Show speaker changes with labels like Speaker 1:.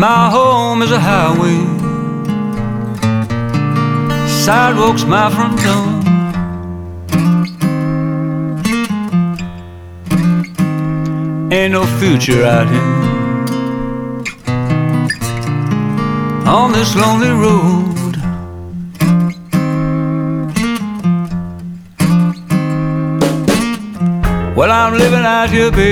Speaker 1: My home is a highway, sidewalks my front door. Ain't no future out here on this lonely road. Well, I'm living out here, baby.